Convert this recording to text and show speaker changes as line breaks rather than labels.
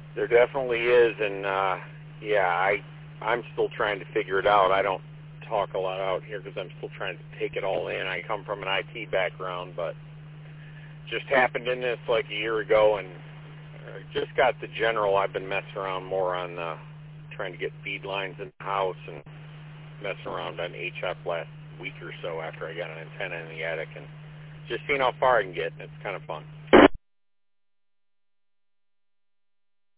There definitely is, and I'm still trying to figure it out. I don't talk a lot out here because I'm still trying to take it all in. I come from an IT background, but just happened in this like a year ago, and just got the general. I've been messing around more on trying to get feed lines in the house and messing around on HF last week or so after I got an antenna in the attic, and just seeing how far I can get, and it's kind of fun.